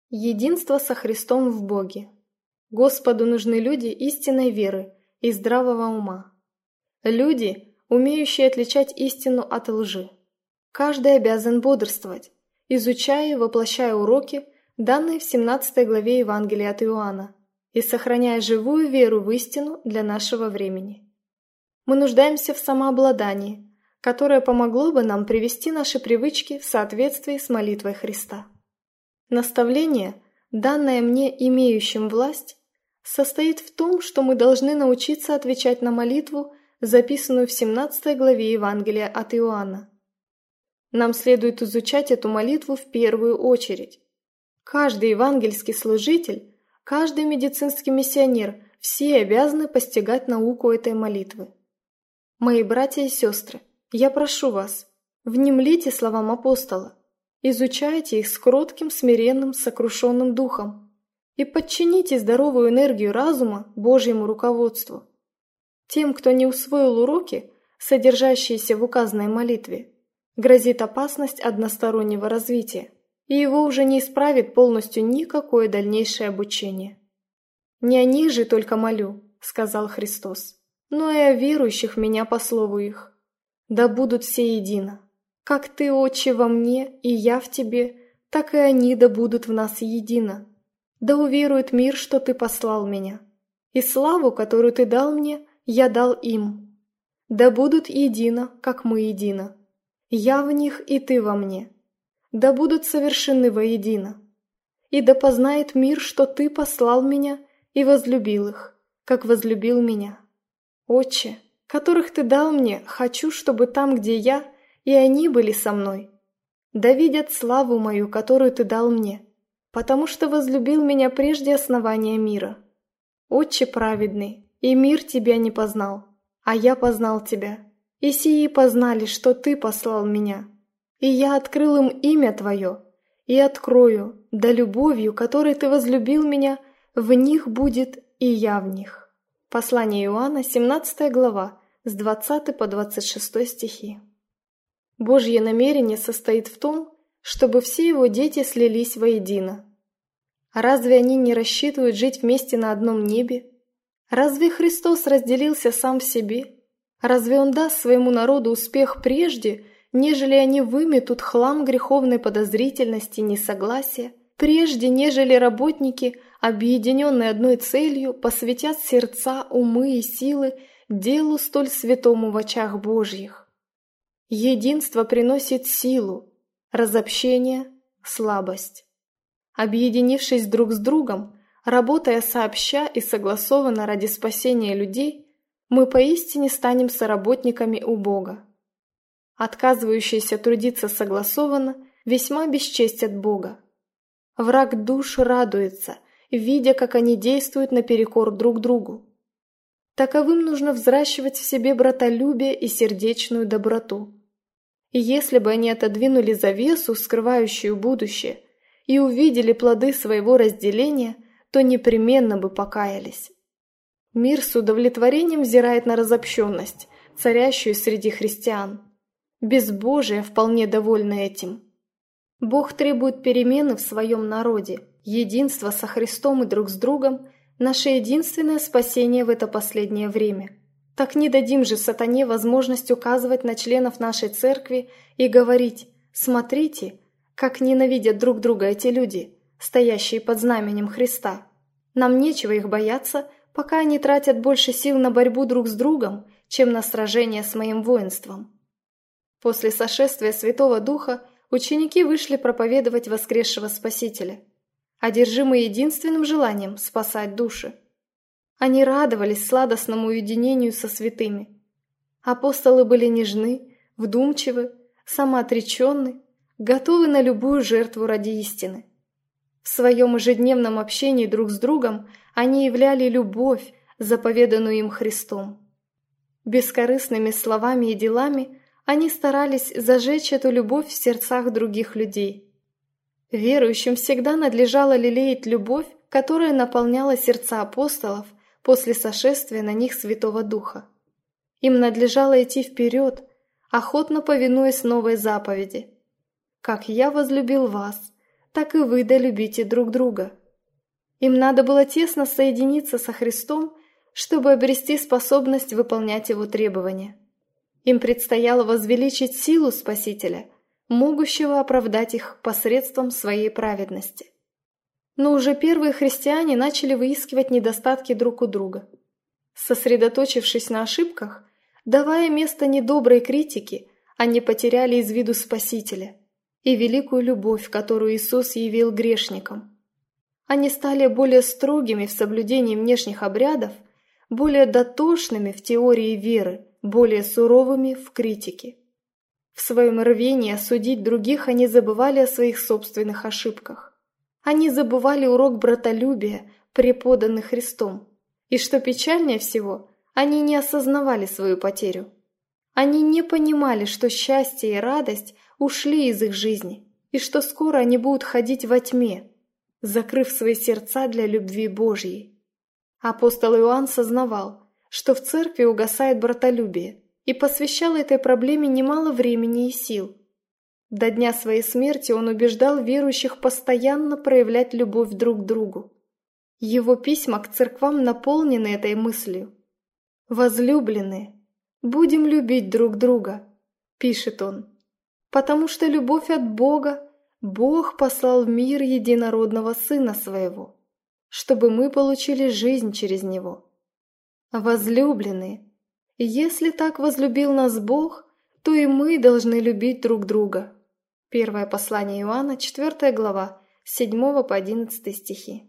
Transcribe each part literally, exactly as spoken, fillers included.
Единство со Христом в Боге. Господу нужны люди истинной веры и здравого ума. Люди, умеющие отличать истину от лжи. Каждый обязан бодрствовать, изучая и воплощая уроки, данные в семнадцатой главе Евангелия от Иоанна, и сохраняя живую веру в истину для нашего времени. Мы нуждаемся в самообладании, которое помогло бы нам привести наши привычки в соответствии с молитвой Христа. Наставление, данное мне имеющим власть, состоит в том, что мы должны научиться отвечать на молитву, записанную в семнадцатой главе Евангелия от Иоанна. Нам следует изучать эту молитву в первую очередь. Каждый евангельский служитель, каждый медицинский миссионер, все обязаны постигать науку этой молитвы. Мои братья и сестры, я прошу вас, внемлите словам апостола, изучайте их с кротким, смиренным, сокрушенным духом и подчините здоровую энергию разума Божьему руководству. Тем, кто не усвоил уроки, содержащиеся в указанной молитве, грозит опасность одностороннего развития, и его уже не исправит полностью никакое дальнейшее обучение. «Не о них же только молю», — сказал Христос, «но и о верующих в Меня по слову их. Да будут все едино. Как Ты, Отче, во мне, и я в Тебе, так и они да будут в нас едино. Да уверует мир, что Ты послал Меня. И славу, которую Ты дал мне, я дал им. Да будут едино, как мы едино. Я в них, и Ты во мне. Да будут совершены воедино. И да познает мир, что Ты послал Меня и возлюбил их, как возлюбил Меня. Отче, которых Ты дал мне, хочу, чтобы там, где я, и они были со мной. Да видят славу мою, которую Ты дал мне, потому что возлюбил Меня прежде основания мира. Отче праведный, и мир Тебя не познал, а я познал Тебя, и сии познали, что Ты послал Меня. И я открыл им имя Твое, и открою, да любовью, которой Ты возлюбил Меня, в них будет и я в них». Послание Иоанна, семнадцатая глава, с двадцатого по двадцать шестой стихи. Божье намерение состоит в том, чтобы все Его дети слились воедино. А разве они не рассчитывают жить вместе на одном небе? Разве Христос разделился сам в себе? Разве Он даст своему народу успех прежде, нежели они выметут хлам греховной подозрительности и несогласия, прежде, нежели работники, объединенные одной целью, посвятят сердца, умы и силы делу столь святому в очах Божьих? Единство приносит силу, разобщение – слабость. Объединившись друг с другом, работая сообща и согласованно ради спасения людей, мы поистине станем соработниками у Бога. Отказывающиеся трудиться согласованно весьма бесчестят Бога. Враг душ радуется, видя, как они действуют наперекор друг другу. Таковым нужно взращивать в себе братолюбие и сердечную доброту. И если бы они отодвинули завесу, скрывающую будущее, и увидели плоды своего разделения, то непременно бы покаялись. Мир с удовлетворением взирает на разобщенность, царящую среди христиан. Безбожие вполне довольно этим. Бог требует перемены в своем народе, единства со Христом и друг с другом – наше единственное спасение в это последнее время. Так не дадим же сатане возможность указывать на членов нашей церкви и говорить: «Смотрите, как ненавидят друг друга эти люди, стоящие под знаменем Христа. Нам нечего их бояться, пока они тратят больше сил на борьбу друг с другом, чем на сражение с моим воинством». После сошествия Святого Духа ученики вышли проповедовать воскресшего Спасителя, одержимые единственным желанием спасать души. Они радовались сладостному уединению со святыми. Апостолы были нежны, вдумчивы, самоотреченны, готовы на любую жертву ради истины. В своем ежедневном общении друг с другом они являли любовь, заповеданную им Христом. Бескорыстными словами и делами они старались зажечь эту любовь в сердцах других людей. Верующим всегда надлежало лелеять любовь, которая наполняла сердца апостолов после сошествия на них Святого Духа. Им надлежало идти вперед, охотно повинуясь новой заповеди: «Как я возлюбил вас, так и вы долюбите друг друга». Им надо было тесно соединиться со Христом, чтобы обрести способность выполнять Его требования. Им предстояло возвеличить силу Спасителя, могущего оправдать их посредством своей праведности. Но уже первые христиане начали выискивать недостатки друг у друга. Сосредоточившись на ошибках, давая место недоброй критике, они потеряли из виду Спасителя и великую любовь, которую Иисус явил грешникам. Они стали более строгими в соблюдении внешних обрядов, более дотошными в теории веры, более суровыми в критике. В своем рвении осудить других они забывали о своих собственных ошибках. Они забывали урок братолюбия, преподанный Христом. И что печальнее всего, они не осознавали свою потерю. Они не понимали, что счастье и радость ушли из их жизни, и что скоро они будут ходить во тьме, закрыв свои сердца для любви Божьей. Апостол Иоанн сознавал, что в церкви угасает братолюбие, и посвящал этой проблеме немало времени и сил. До дня своей смерти он убеждал верующих постоянно проявлять любовь друг к другу. Его письма к церквам наполнены этой мыслью. «Возлюбленные, будем любить друг друга», – пишет он, «потому что любовь от Бога, Бог послал в мир единородного Сына Своего, чтобы мы получили жизнь через Него. Возлюбленные, если так возлюбил нас Бог, то и мы должны любить друг друга». Первое послание Иоанна, четвёртая глава, с седьмого по одиннадцатый стихи.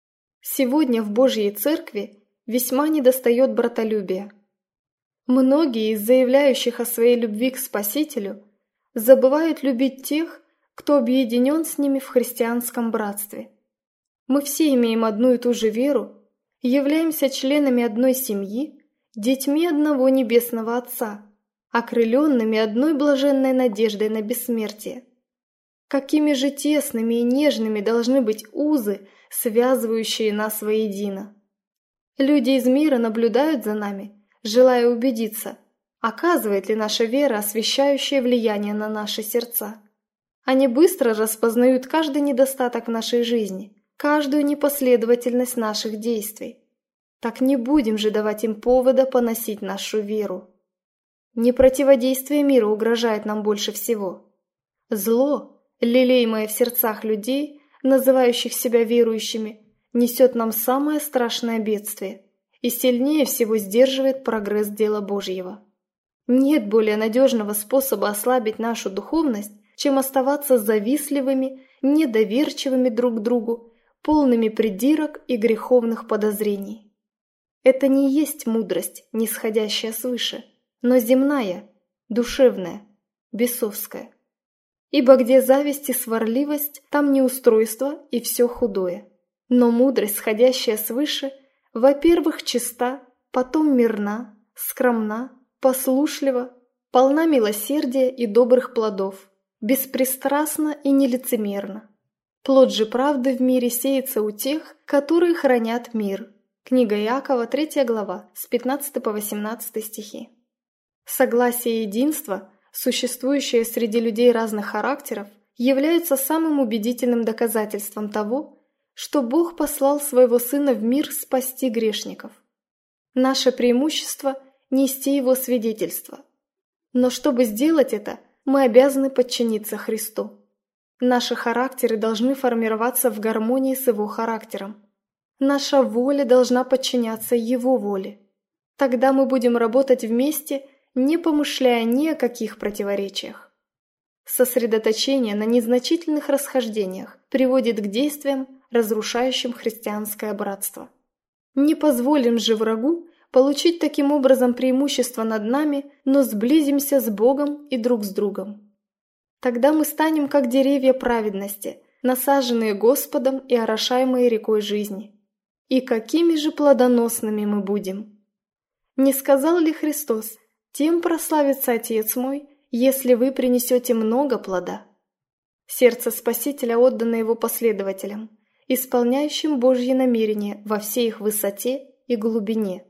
Сегодня в Божьей Церкви весьма недостает братолюбия. Многие из заявляющих о своей любви к Спасителю забывают любить тех, кто объединен с ними в христианском братстве. Мы все имеем одну и ту же веру, являемся членами одной семьи, детьми одного Небесного Отца, окрыленными одной блаженной надеждой на бессмертие. Какими же тесными и нежными должны быть узы, связывающие нас воедино. Люди из мира наблюдают за нами, желая убедиться, оказывает ли наша вера освящающее влияние на наши сердца. Они быстро распознают каждый недостаток в нашей жизни, каждую непоследовательность наших действий. Так не будем же давать им повода поносить нашу веру. Не противодействие мира угрожает нам больше всего. Зло, лелеемое в сердцах людей, называющих себя верующими, несет нам самое страшное бедствие и сильнее всего сдерживает прогресс дела Божьего. Нет более надежного способа ослабить нашу духовность, чем оставаться завистливыми, недоверчивыми друг к другу, полными придирок и греховных подозрений. Это не есть мудрость, нисходящая свыше, но земная, душевная, бесовская. Ибо где зависть и сварливость, там неустройство и все худое. Но мудрость, сходящая свыше, во-первых, чиста, потом мирна, скромна, послушлива, полна милосердия и добрых плодов, беспристрастна и нелицемерна. Плод же правды в мире сеется у тех, которые хранят мир. Книга Иакова, третья глава, с пятнадцатого по восемнадцатый стихи. Согласие и единство, существующее среди людей разных характеров, являются самым убедительным доказательством того, что Бог послал Своего Сына в мир спасти грешников. Наше преимущество – нести Его свидетельство. Но чтобы сделать это, мы обязаны подчиниться Христу. Наши характеры должны формироваться в гармонии с Его характером. Наша воля должна подчиняться Его воле. Тогда мы будем работать вместе, не помышляя ни о каких противоречиях. Сосредоточение на незначительных расхождениях приводит к действиям, разрушающим христианское братство. Не позволим же врагу получить таким образом преимущество над нами, но сблизимся с Богом и друг с другом. Тогда мы станем как деревья праведности, насаженные Господом и орошаемые рекой жизни. И какими же плодоносными мы будем! Не сказал ли Христос: «Тем прославится Отец мой, если вы принесете много плода»? Сердце Спасителя отдано Его последователям, исполняющим Божьи намерения во всей их высоте и глубине.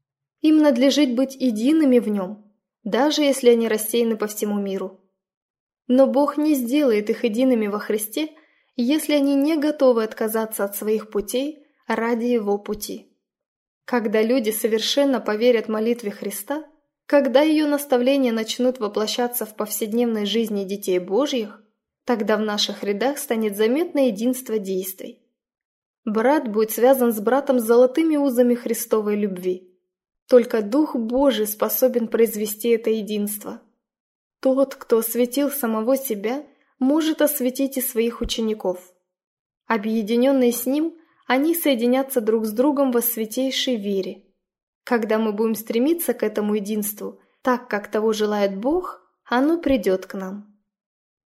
Им надлежит быть едиными в Нем, даже если они рассеяны по всему миру. Но Бог не сделает их едиными во Христе, если они не готовы отказаться от своих путей ради Его пути. Когда люди совершенно поверят молитве Христа, когда ее наставления начнут воплощаться в повседневной жизни детей Божьих, тогда в наших рядах станет заметно единство действий. Брат будет связан с братом золотыми узами Христовой любви. Только Дух Божий способен произвести это единство. Тот, кто осветил самого себя, может осветить и своих учеников. Объединенные с Ним, они соединятся друг с другом во святейшей вере. Когда мы будем стремиться к этому единству, так как того желает Бог, оно придет к нам.